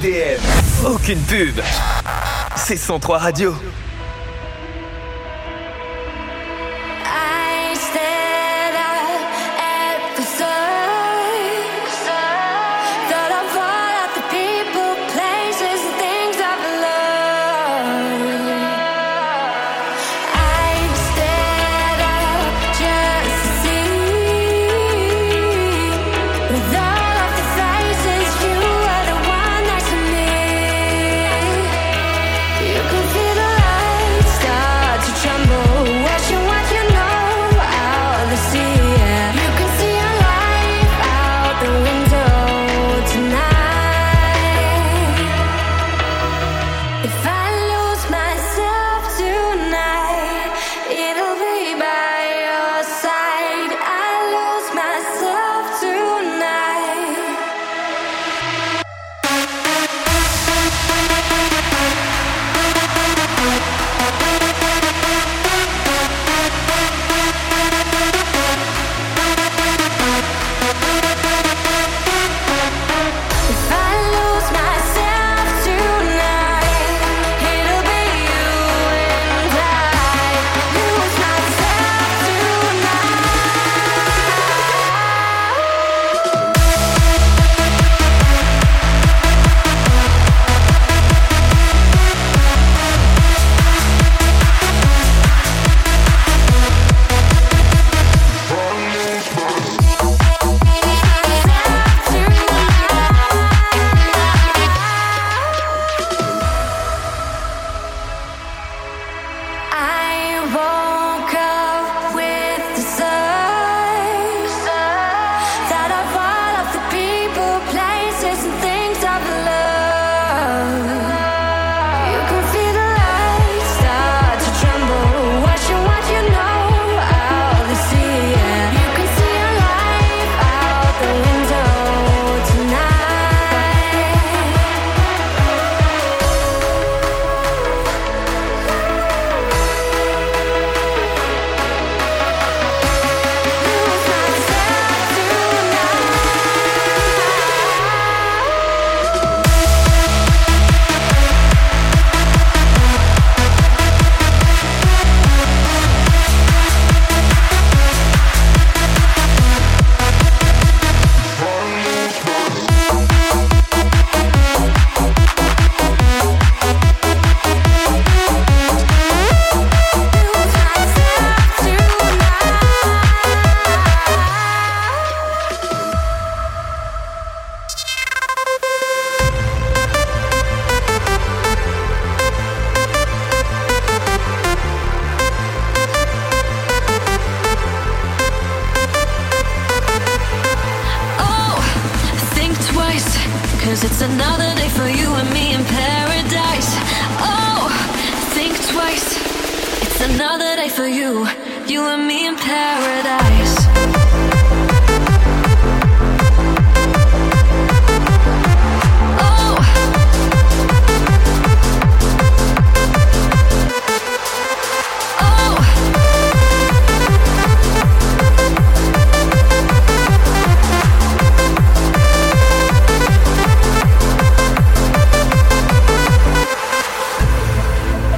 EDM. Aucune pub. C'est 103 Radio.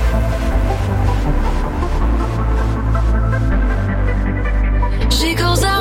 She goes out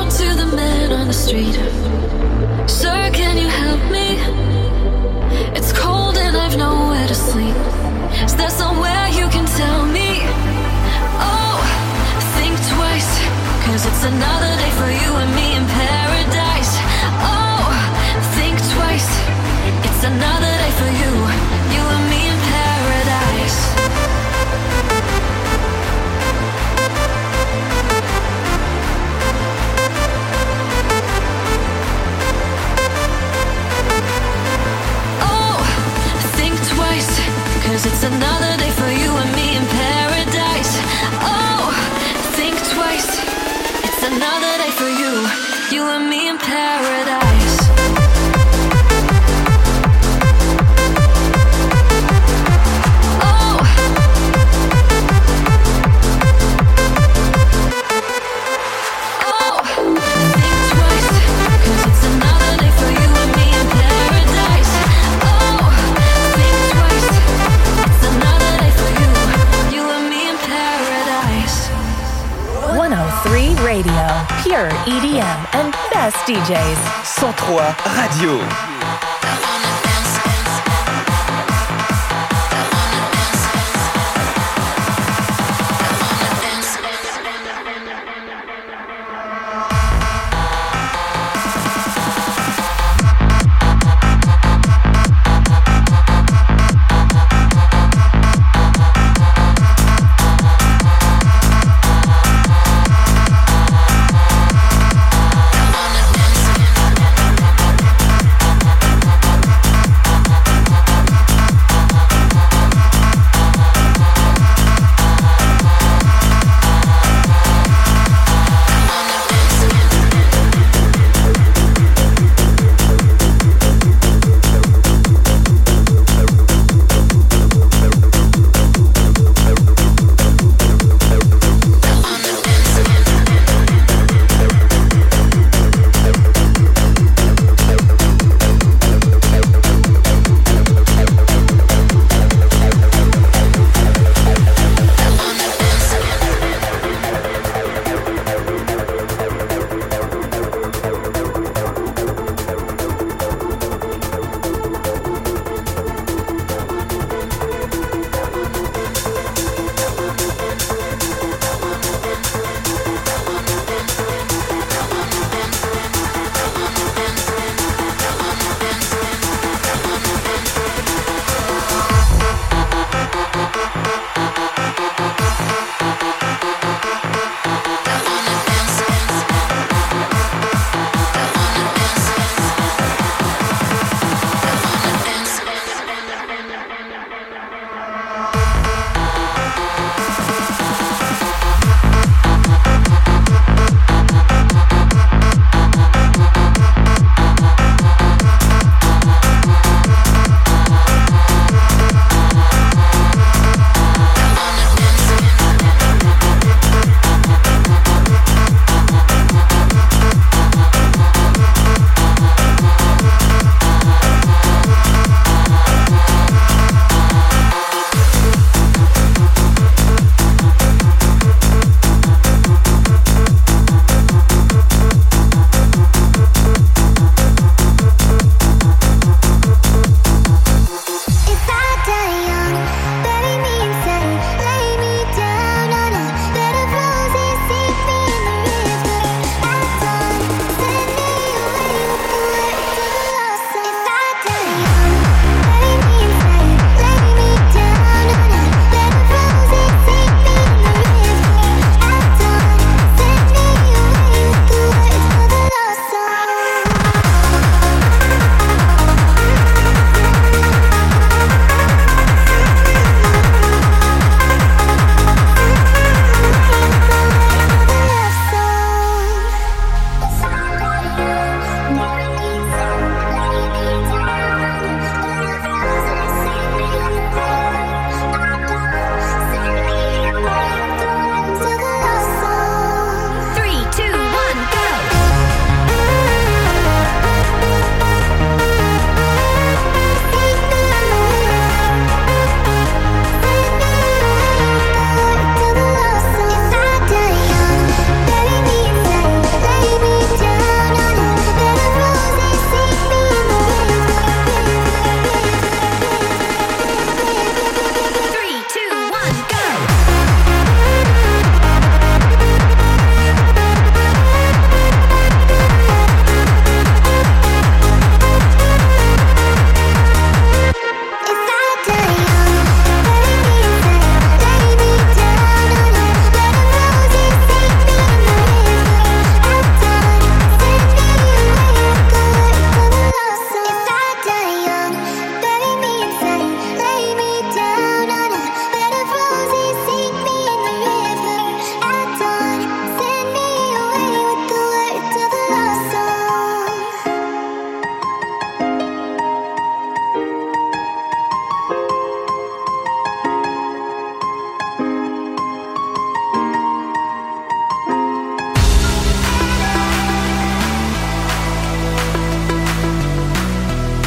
Pure EDM and best DJs. 103 Radio.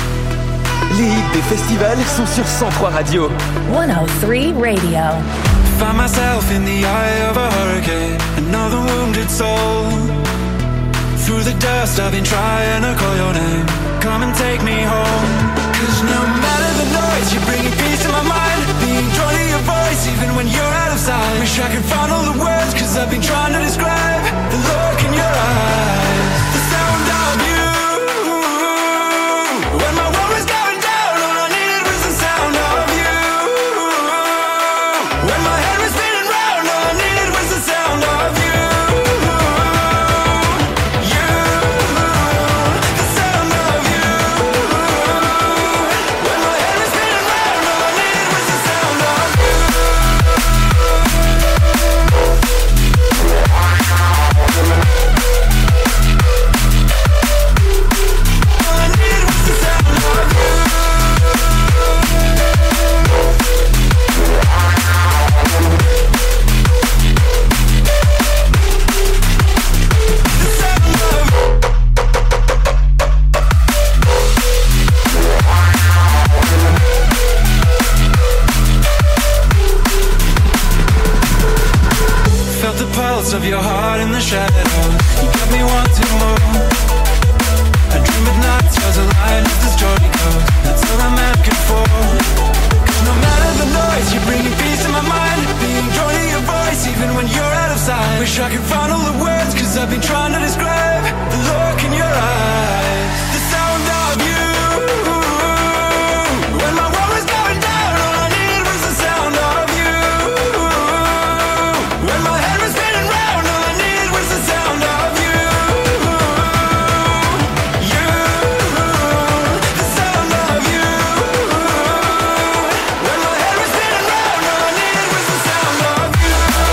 Les hits des festivals sont sur 103 Radio. 103 Radio. find myself in the eye of a hurricane, another wounded soul. Through the dust I've been trying to call your name. Come and take me home. Cause no matter the noise, you're bringing peace to my mind. Being drawn to your voice even when you're out of sight. Wish I could find all the words, cause I've been trying to describe the look in your eyes, the sound of you. When my world was going down, all I needed was the sound of you. When my head was spinning round, all I needed was the sound of you. Of your heart in the shadows, you got me wanting more. I dream at night, stars align as the story goes. That's all I'm asking for. Cause no matter the noise, you're bringing peace to my mind. Being drawn to your voice even when you're out of sight. Wish I could find all the words, cause I've been trying to describe the look in your eyes, the sound of you. When my world was going down, all I needed was the sound of you. When my head was spinning round, all I needed was the sound of you. You, the sound of you. When my head was spinning round, all I needed was the sound of you.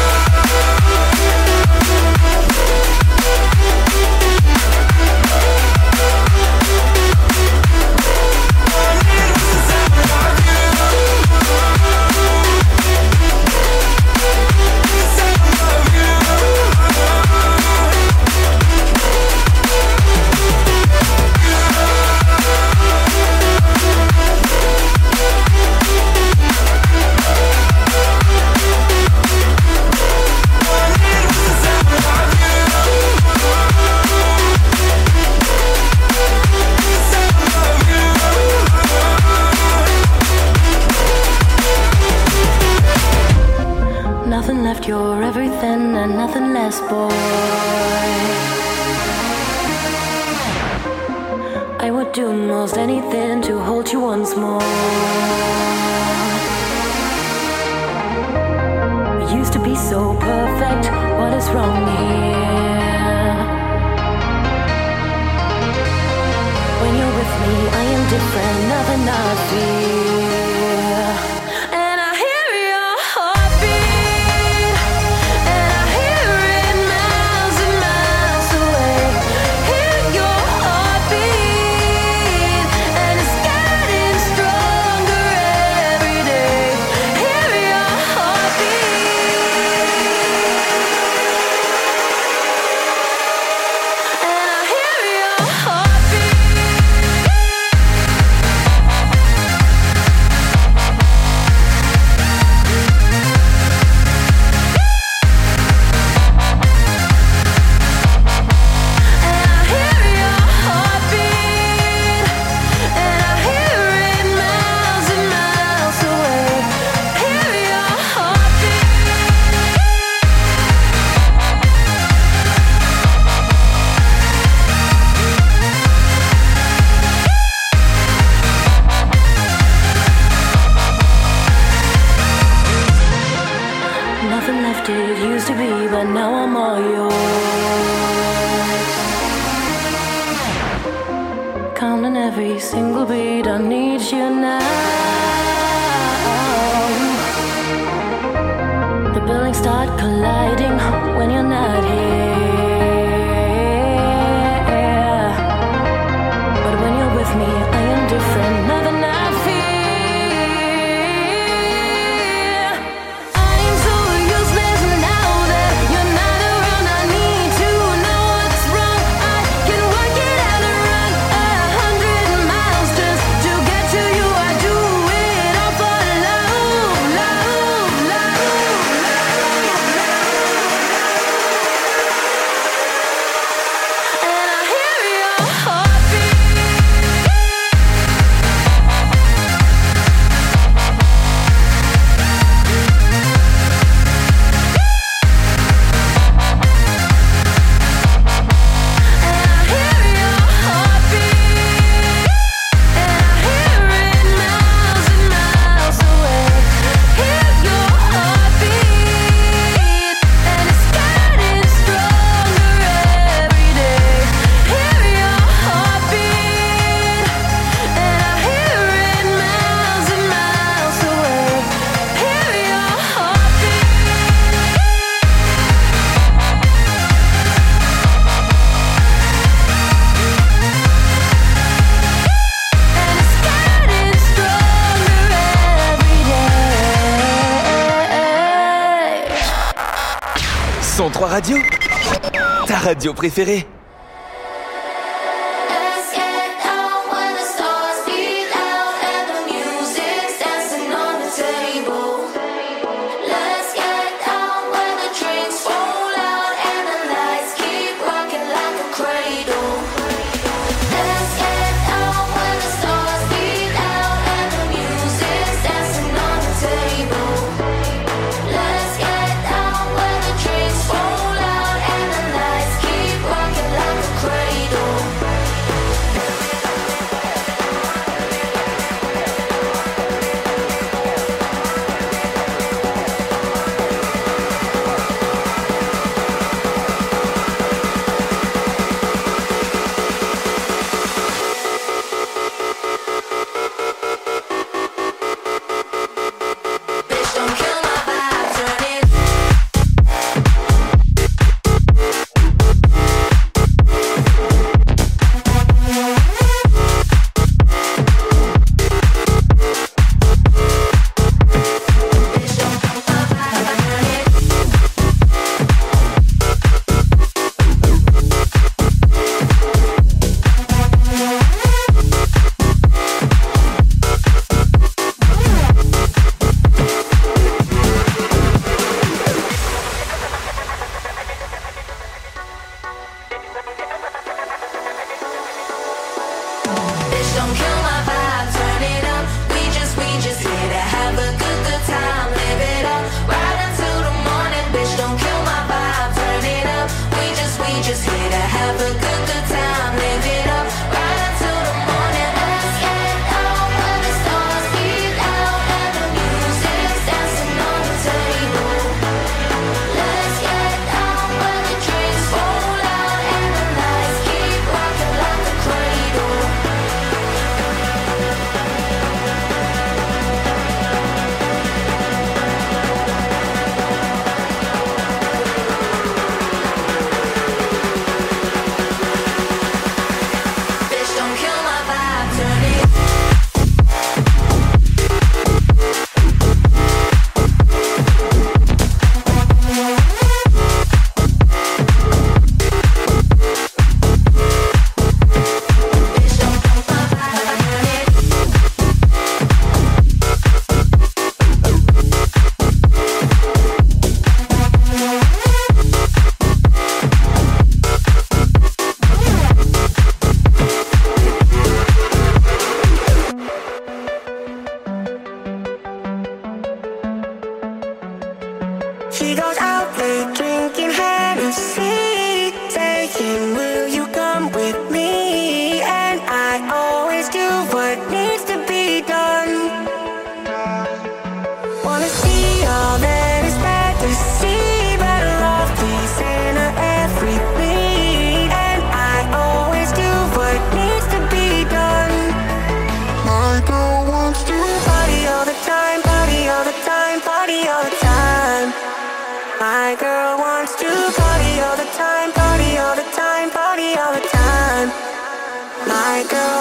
Nothing left, you're everything and nothing less, boy. I would do most anything to hold you once more. We used to be so perfect, what is wrong here? When you're with me, I am different, nothing I fear. And I hear your heartbeat, and I hear it miles and miles away. Hear your heartbeat, and it's getting stronger every day. Hear your heartbeat, and I hear your heartbeat. Nothing left it used to be, but now I'm all yours. Counting every single beat, I need you now. The buildings start colliding when you're not here. But when you're with me, I am different, nothing I fear. I'm so useless now that you're not around. I need to know what's wrong. I can work it out and run 100 miles just to get to you. I do it all for love, love, love, love. 103 Radio, ta radio préférée.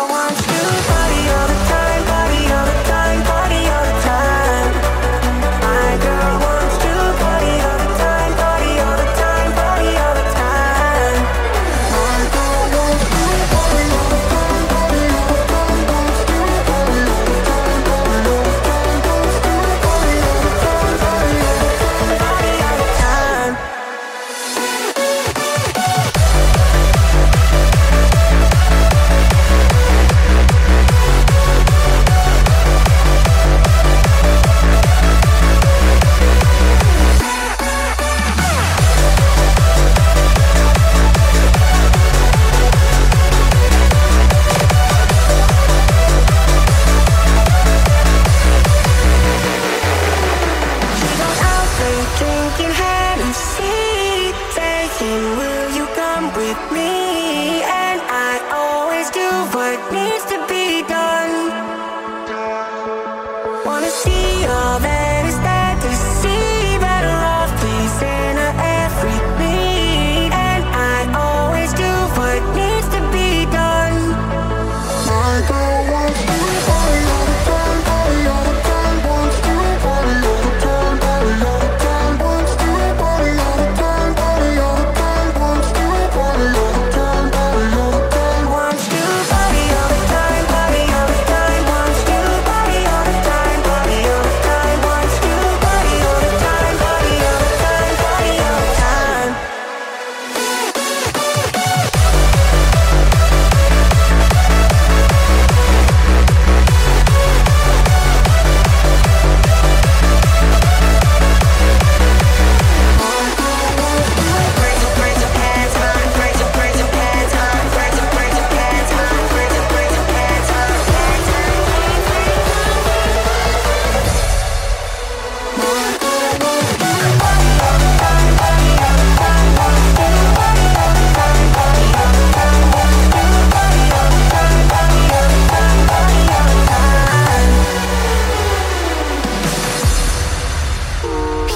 My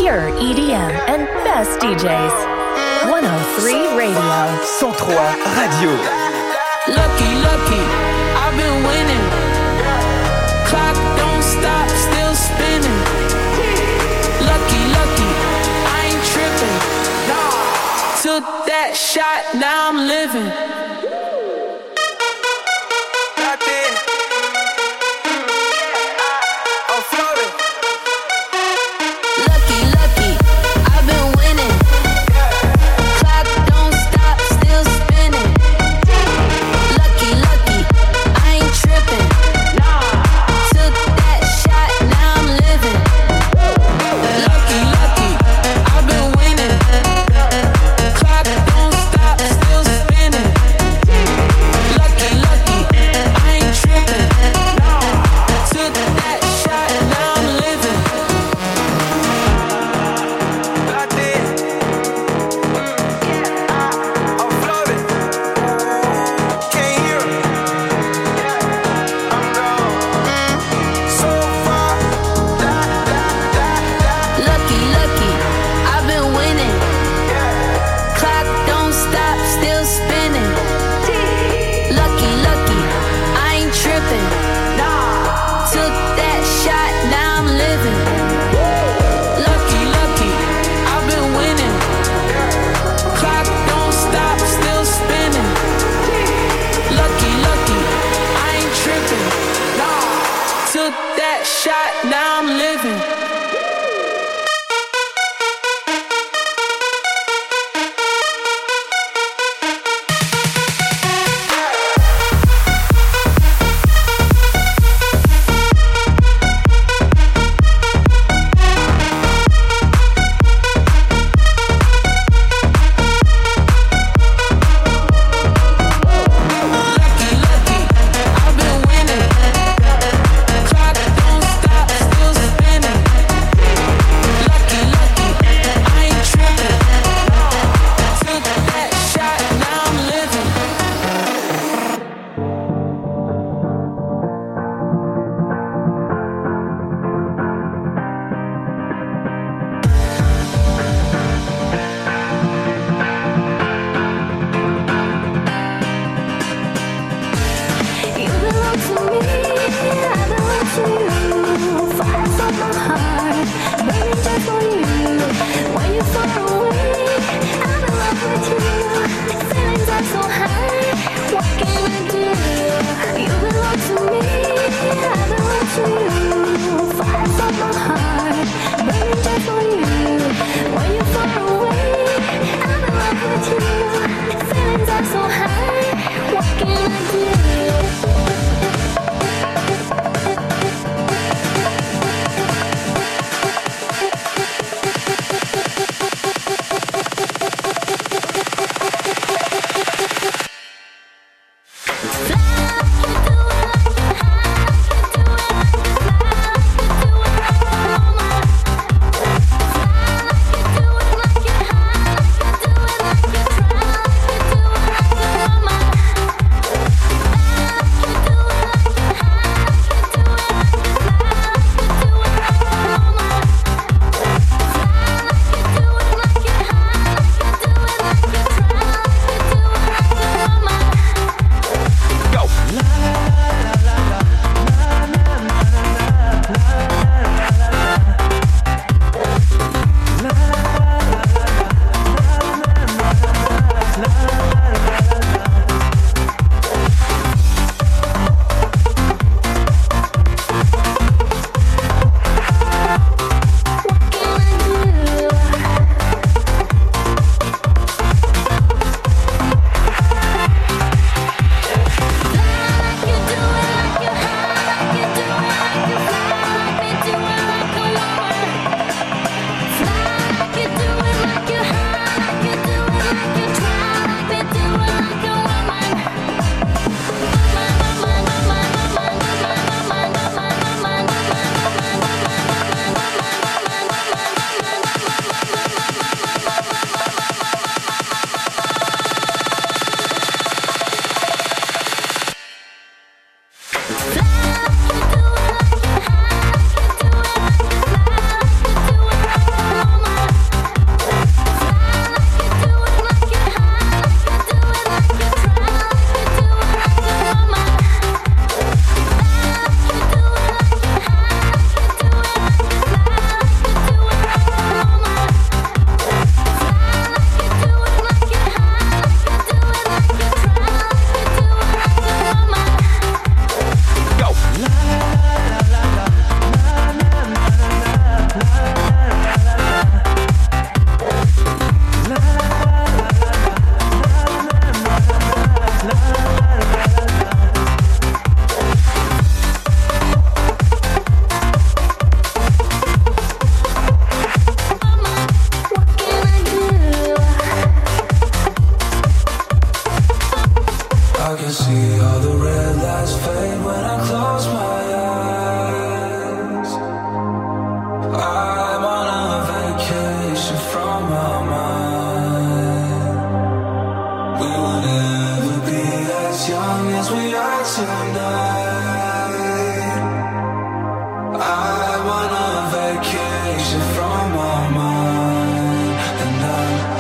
pure EDM and best DJs. 103 Radio. 103 Radio. Lucky, lucky, I've been winning. Clock don't stop, still spinning. Lucky, lucky, I ain't tripping. Took that shot, now I'm living.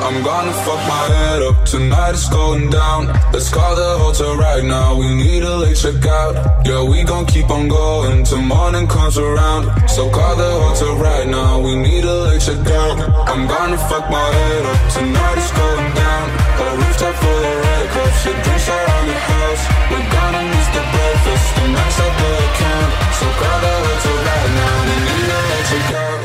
I'm gonna fuck my head up, tonight it's going down. Let's call the hotel right now, we need a late checkout. Yeah, we gon' keep on going till morning comes around. So call the hotel right now, we need a late checkout. I'm gonna fuck my head up, tonight it's going down. A rooftop full of red cups, your drinks around the house. We're gonna miss the breakfast, the max up the account. So call the hotel right now, we need a late checkout.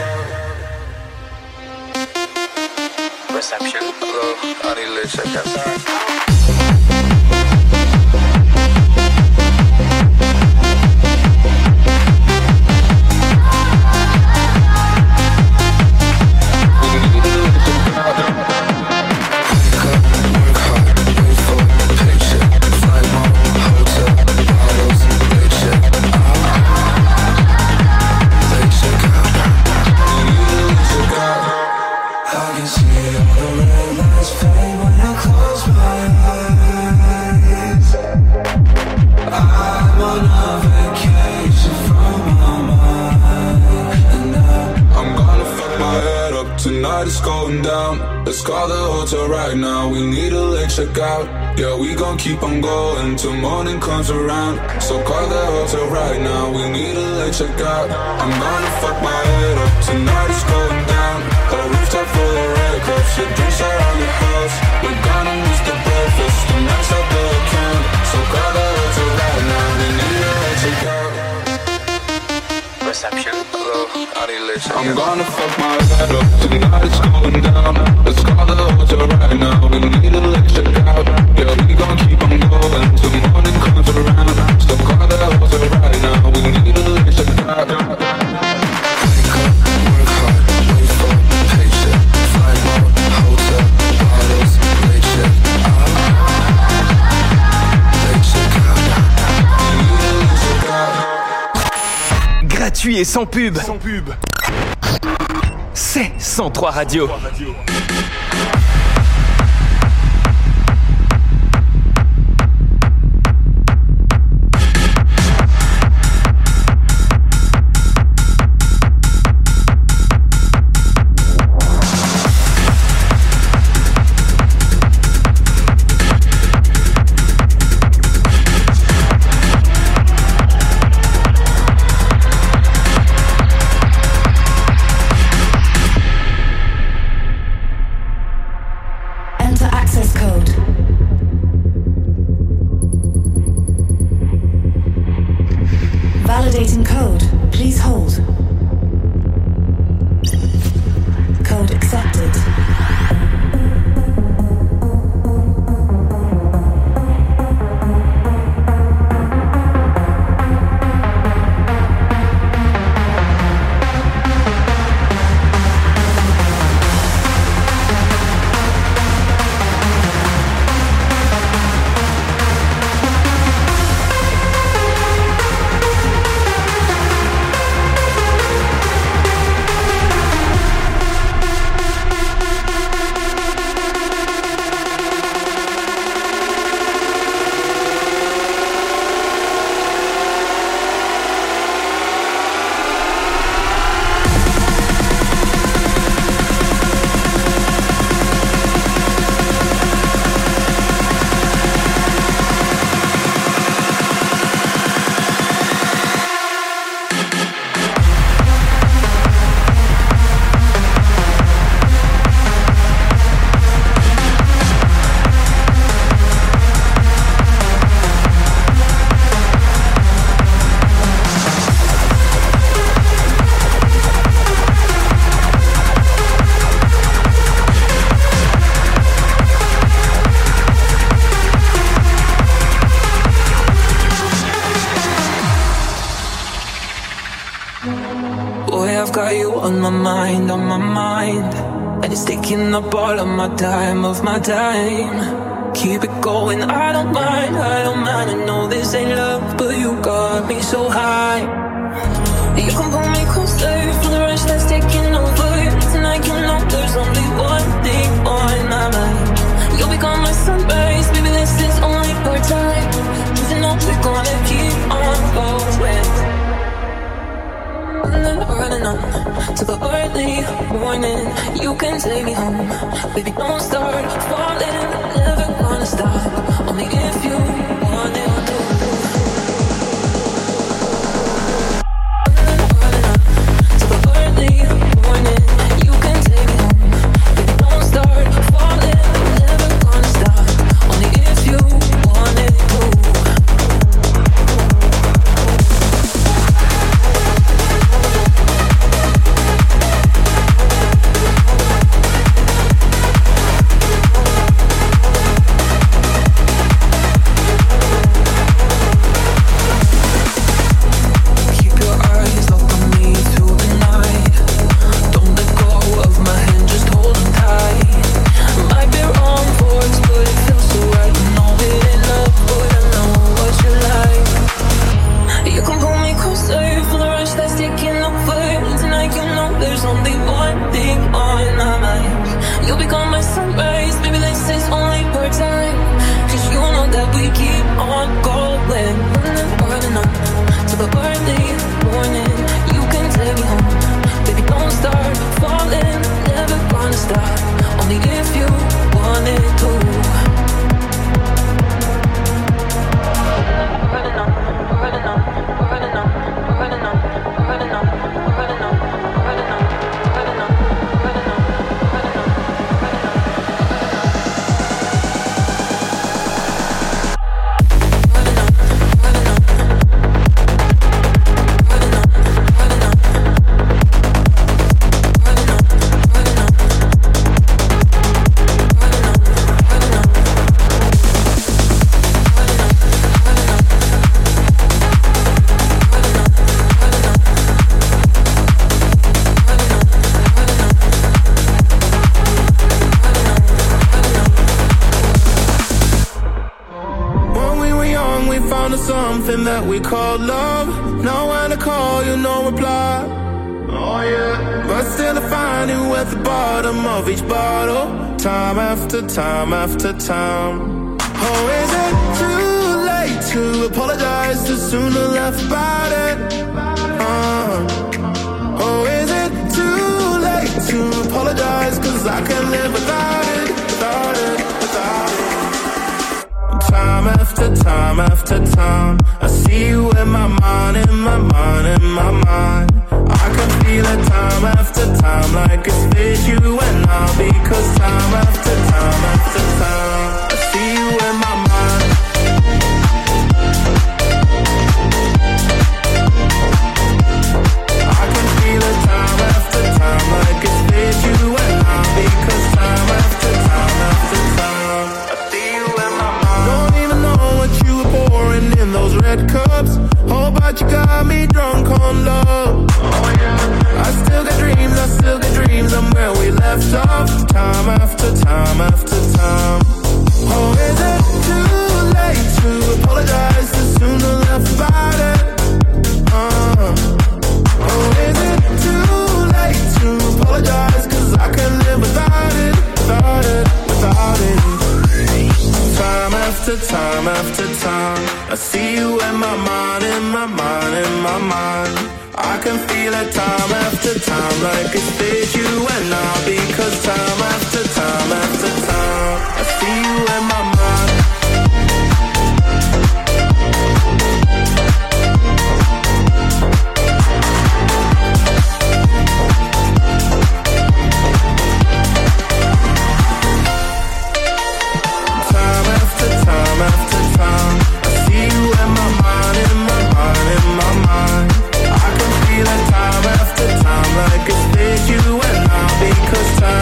Reception. Hello, I need a late checkout. Sorry. Tonight it's going down. Let's call the hotel right now, we need a late checkout. Yeah, we gon' keep on going till morning comes around. So call the hotel right now, we need a late checkout. I'm gonna fuck my head up, tonight it's going down. A rooftop full of red cups, your drinks around the house. We're gonna miss the breakfast, the max up the account. So call the hotel right now, we need a late checkout. Reception. Hello, I need a late checkout. I'm gonna fuck my head up, tonight it's going down. Let's call the hotel right now, we need a late checkout. Yeah, we gon' keep on going till morning comes around. So call the hotel right now, we need a late checkout. Wake up, work hard, wait for paycheck. Fly mode, hotel, bottles, late check out. Late check out. Gratuit et sans pub. C'est 103 Radio. Validating code. Please hold. Code accepted. on my mind, and it's taking up all of my time, Keep it going, I don't mind, I know this ain't love, but you got me so high. You can pull me closer from the rush that's taking over. Tonight you know there's only one thing on my mind. You'll become my sunrise, baby this is only for time. You know we're gonna keep on going. Running on, to the early morning. You can take me home, baby. Don't start falling, never gonna stop. Only if you want it to. To the early morning, you can take me home, baby. Don't start falling, never gonna stop. Only if you want it to. Something that we call love. Now when I call you, no reply. Oh yeah. But still I find you at the bottom of each bottle, time after time after time. Oh, is it too late to apologize? Too soon to laugh about it. Oh, is it too late to apologize? 'Cause I can't live without it, without it, without it. Time after time after time, I see you in my mind, in my mind, in my mind. I can feel it time after time, like it's with you and I. Because time after time after time, I see you in my mind. I can feel it time after time, like it's with you and I. Because time after time after time, I see you in my mind. Don't even know what you were pouring in those red cups. Oh, but you got me drunk on love. Oh yeah. I still got dreams, I'm where we left off. Time after time after time. Oh, is it too late to apologize? Too soon to laugh about it. Oh, is it too late to apologize? 'Cause I can't live without it, without it, without it. Time after time after time, I see you in my mind, in my mind, in my mind. I can feel it time after time, like it's with you and I. Because time after time after time, I see you in my mind. Time after time after time, I see you in my mind, in my mind, in my mind. I can feel it time after time, like it's with you and I. Because time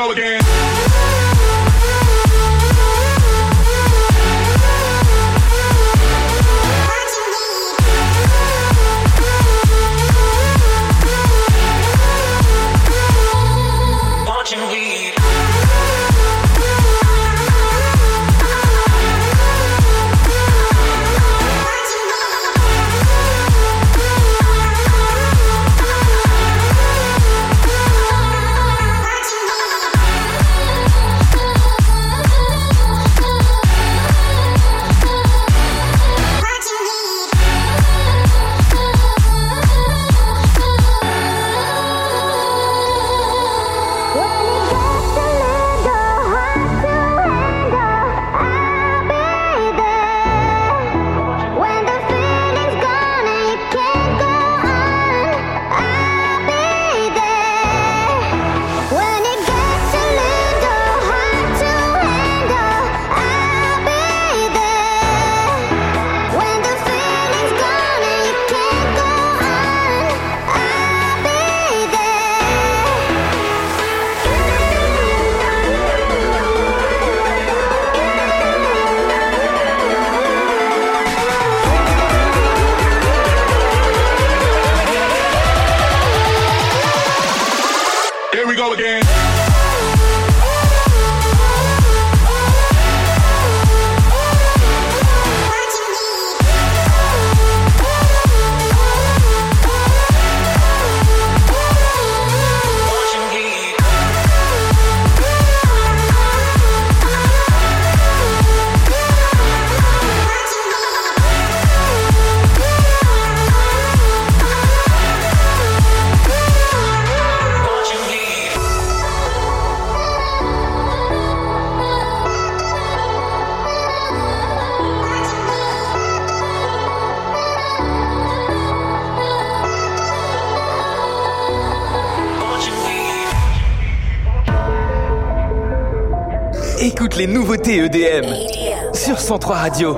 go again. Écoute les nouveautés EDM sur 103 Radio.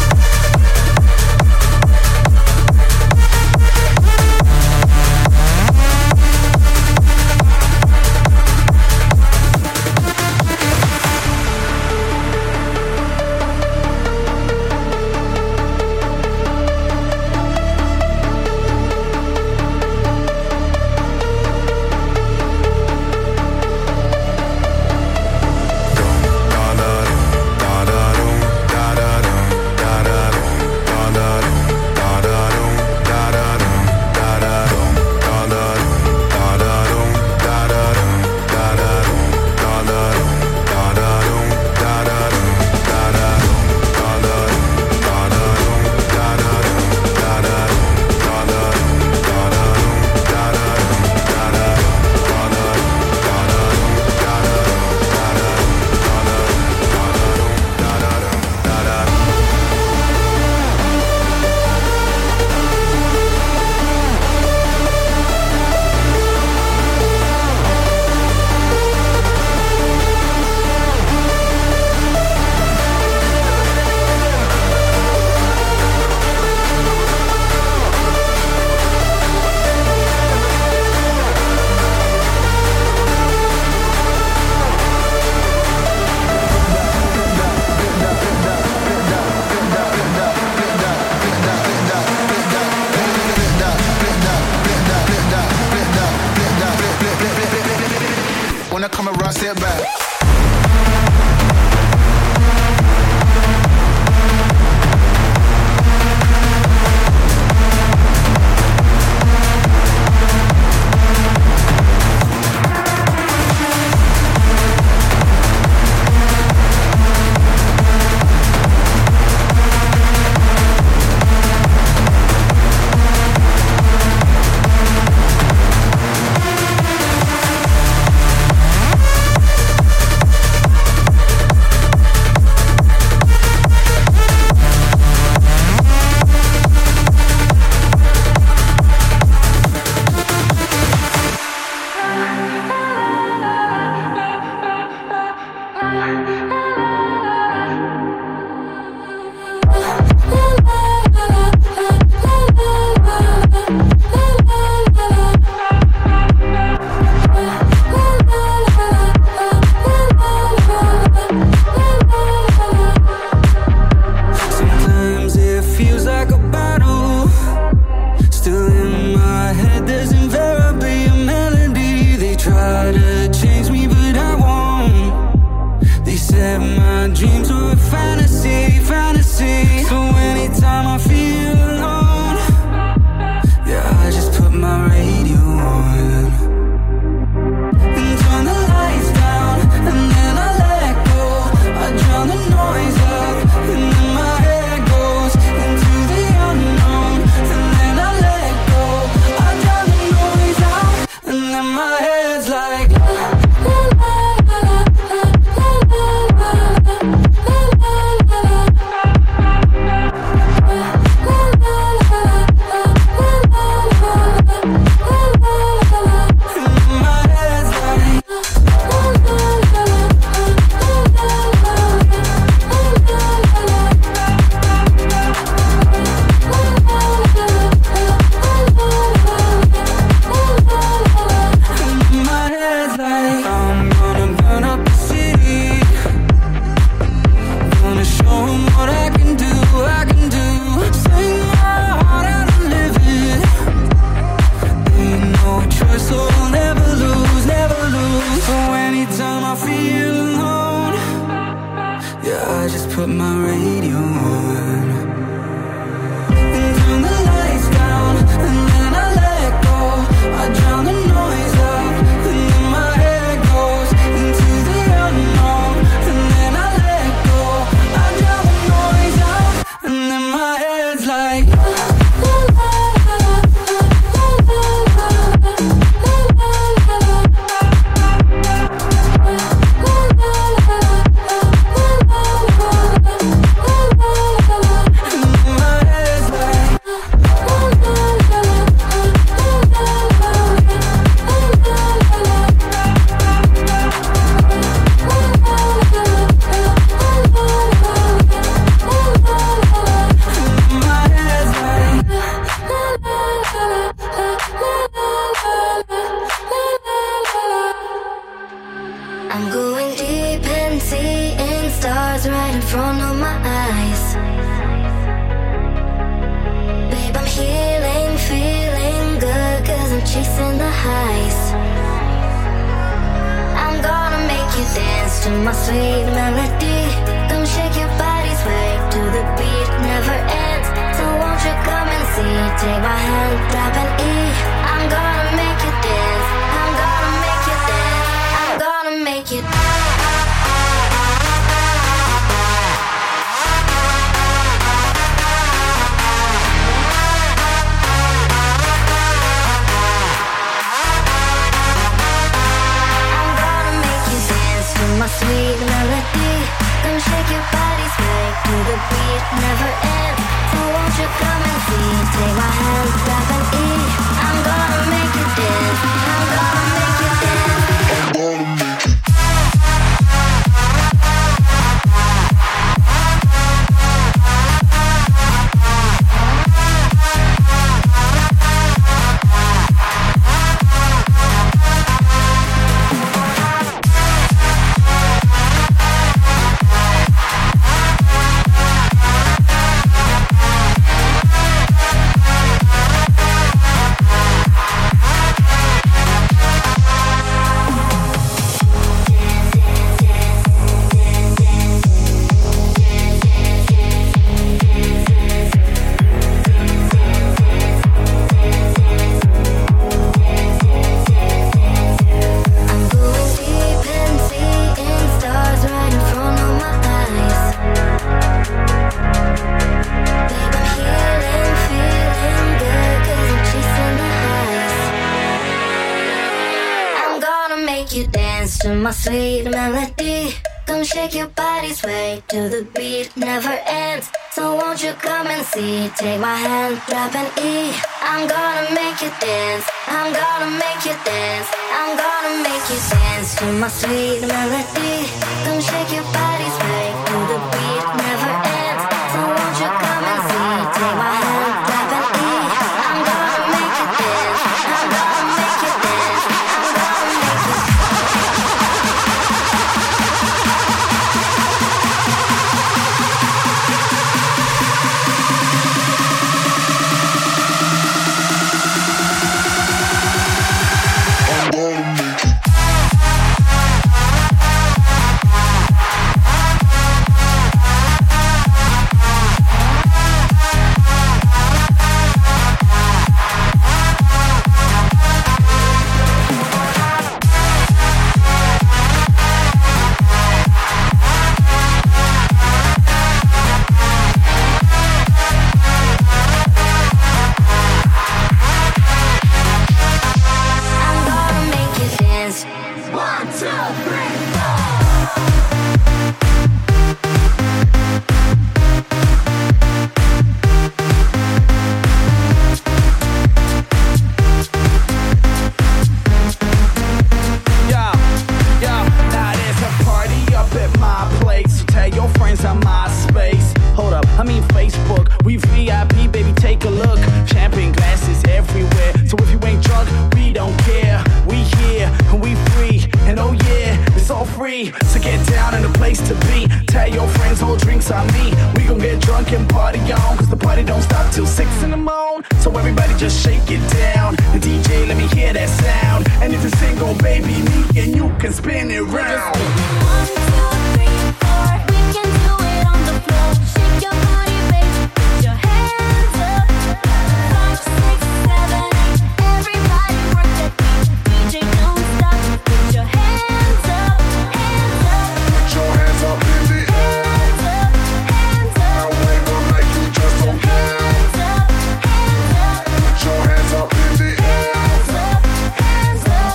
dreams were fantasy, fantasy. So anytime I feel alone, yeah, I just put my radio on and turn the lights down, and then I let go. I drown the noise out, and then my head goes into the unknown, and then I let go. I drown the noise out, and then my head's like put my radio on and turn the lights down, and then I let go. I drown the noise out, and then my head goes into the unknown, and then I let go. I drown the noise out, and then my head's like my sweet melody. Don't shake your body, sway to the beat, never ends. So won't you come and see? Take my hand, tap an E. I'm gonna make you dance. I'm gonna make you dance. I'm gonna make you dance. My sweet melody, don't shake your body, sway to the beat, never ends. So won't you come and see? Take my hand, tap an E. I'm gonna make you dance. I'm gonna make you dance. I'm gonna make you. My sweet melody, don't shake your body, sway to the beat, never ends. So won't you come and see? Take my hand, tap an E. I'm gonna make you dance. I'm gonna make you dance. I'm gonna make you dance to my sweet melody. Don't shake your body, sway to the beat, never ends. So won't you come and see? Take my hand, tap an E. I'm gonna make you dance. I'm gonna make you dance. I'm gonna make you dance. drinks on me. We gon' get drunk and party on, cause the party don't stop till 6 in the morning. So everybody just shake it down. The DJ, let me hear that sound. And if you're single, baby, me and you can spin it round. 1, 2, 3, 4. We can do it on the floor. Shake your body, baby. Put your hands up. 5, 6, 7, 8. Everybody work that beat. DJ, don't stop. Put your hands up, hands up. Put your hands up in the air. Hands up, hands up. Now wave them like you just don't care. Hands up, hands up. Put your hands up in the air. Hands up, hands up.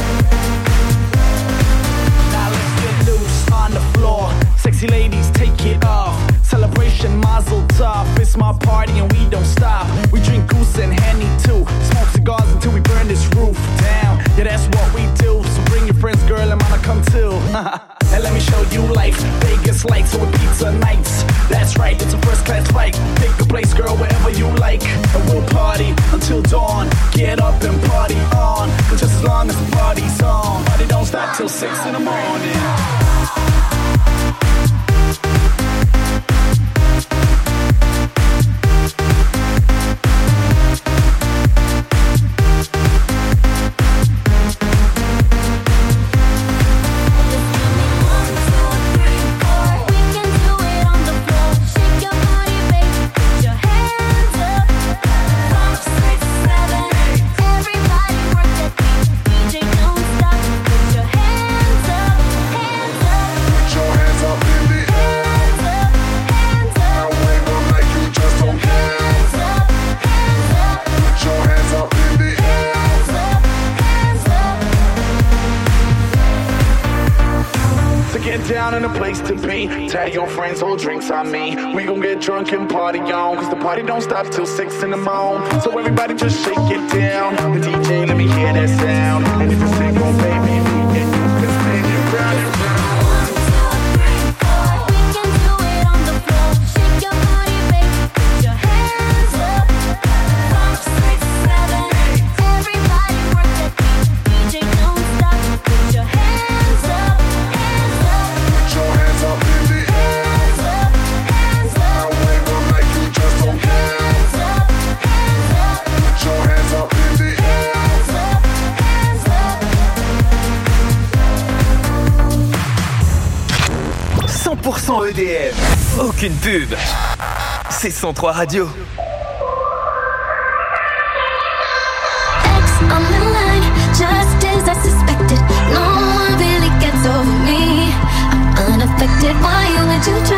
Now let's get loose on the floor. Sexy ladies, take it off. Celebration, mazel tov. It's my party and we don't stop. We drink goose and Henny too. Smoke cigars until we burn this roof down. Yeah, that's what we do. So bring your friends, girl, and mama come too. And let me show you life. Vegas lights with pizza nights. That's right, it's a first class flight. Pick a place, girl, wherever you like. And we'll party until dawn. Get up and party on. Cause just as long as the party's on, party don't stop till 6 in the morning. Down in a place to be. Tell your friends, hold drinks on me. We gon' get drunk and party on, cause the party don't stop till 6 in the morning. So everybody just shake it down. The DJ, let me hear that sound. And if you're single, baby, me and you can spin it round and round. 1, 2, 3, 4. We can do it on the floor. Shake your body, baby. Put your hands up. 5, 6, 7, 8. Everybody work that beat. DJ, don't stop. Put your hands up, hands up. Put your hands up in the air. Hands up, hands up. Now wave them like you just don't care. Hands up, hands up. Put your hands up in the air. Hands up, hands up. 100% EDM. Aucune pub. C'est 103 Radio. X on the line, just as I suspected. No one really gets over me. I'm unaffected. Why would you try?